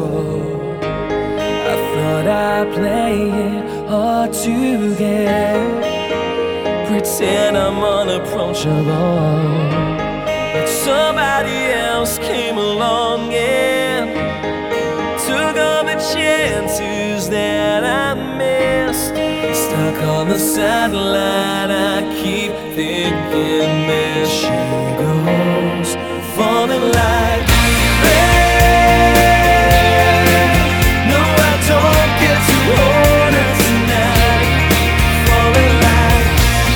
I thought I'd play it hard to get, pretend I'm unapproachable, but somebody else came along and took all the chances that I missed. Stuck on the sideline, I keep thinking there she goes, falling like rain. No, I don't get to hold her tonight. Falling like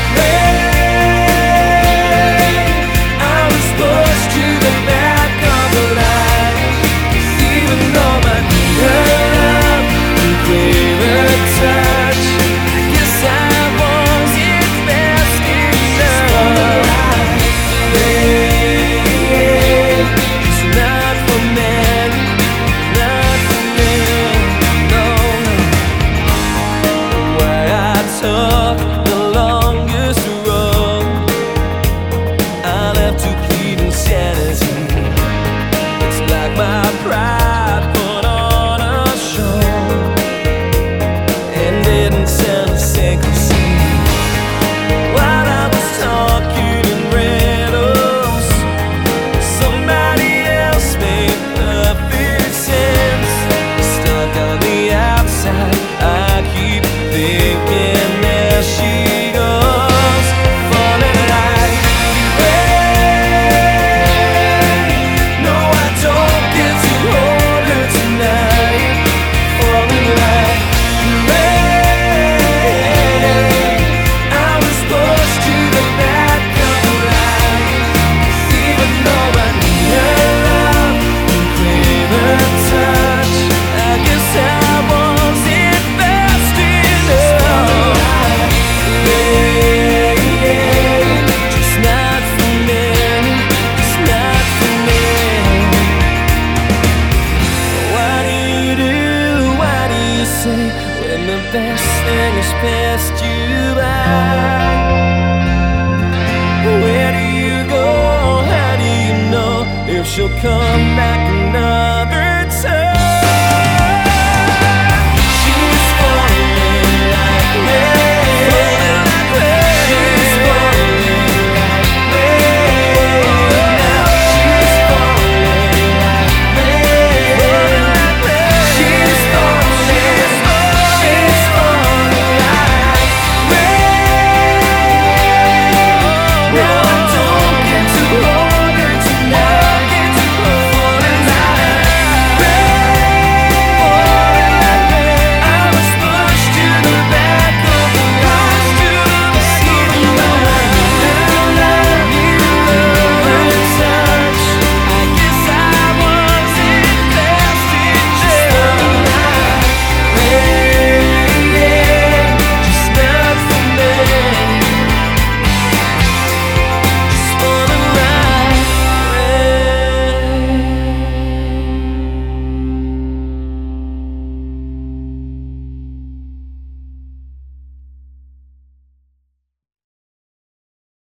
rain. I was pushed to the back of the line, even though I need her love and crave her touch. I guess I wasn't fast enough. Rain, it's not for me, not for me, no. Why I took the longest road, I left to plead insanity. It's like my pride put on a show and didn't sell a single seed. While I was talking in riddles, somebody else made perfect sense. Stuck on the outside, I keep thinking there she goes, falling like rain. No, I don't get to hold her tonight. Falling like rain. I was pushed to the back of the line, even though I need her love and crave her touch. I guess I wasn't fast enough. Rain, just not for me, just not for me. What do you do? What do you say when the best thing has passed you by? Where do you go? How do you know if she'll come back?